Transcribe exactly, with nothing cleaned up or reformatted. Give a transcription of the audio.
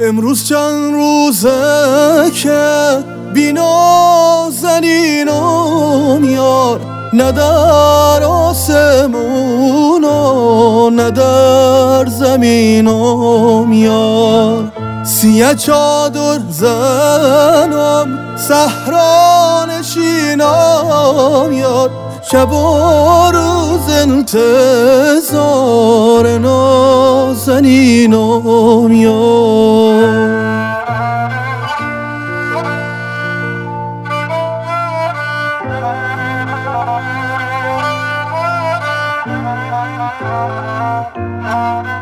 امروز چند روزه که بی نازنینم یار، نه در آسمون و نه در زمینم یار. سیه چادر زنم صحرا نشینم یار، شب و روز انتظار نازنینم یار. Ah